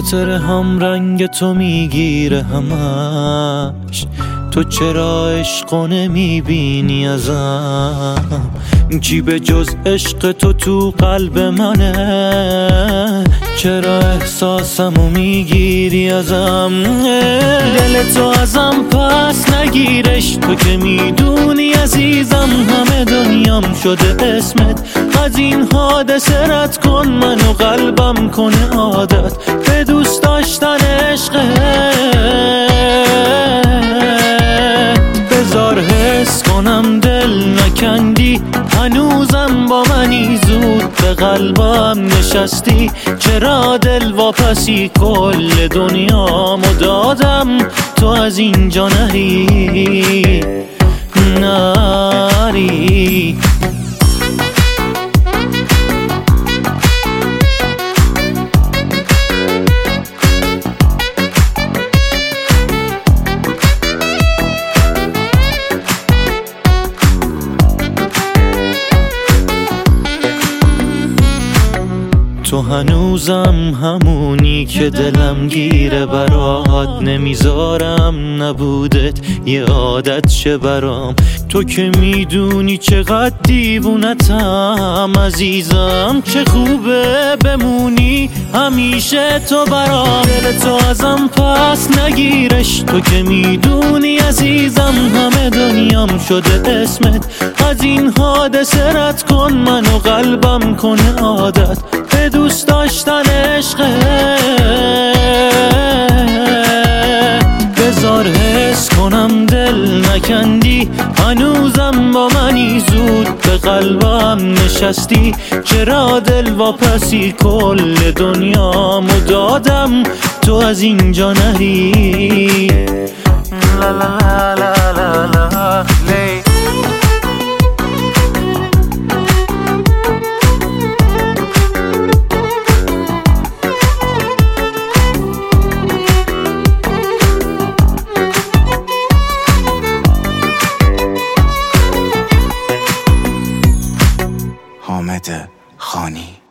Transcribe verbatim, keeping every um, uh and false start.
خاطر هم رنگ تو میگیره همش، تو چرا عشقو نمیبینی ازم؟ کی به جز عشق تو تو قلب منه؟ چرا احساسمو میگیری ازم؟ دل تو ازم پس نگیرش، تو که میدونی عزیزم همه دنیام شده اسمت. از این حادثه رد کن منو، قلبم کنه عادت به دوست داشتن عشقت. بذار حس کنم دل نکندی، هنوزم با منی، زود به قلبم نشستی. چرا دل واپسی کل دنیامو دادم، تو از اینجا نری نری. تو هنوزم همونی که دلم گیره برات، نمیذارم نبودت یه عادت شه برام. تو که میدونی چقدر دیوونتم عزیزم، چه خوبه بمونی همیشه تو برام. دل تو ازم پس نگیرش، تو که میدونی عزیزم همه دنیام شده اسمت. از این حادثه رد کن منو، قلبم کنه عادت به دوست داشتن عشقت. بذار حس کنم دل نکندی، هنوزم با منی، زود به قلبم نشستی. چرا دل واپسی کل دنیامو دادم، تو از اینجا نری. لا لا لا لا لا لی. حامد خانی.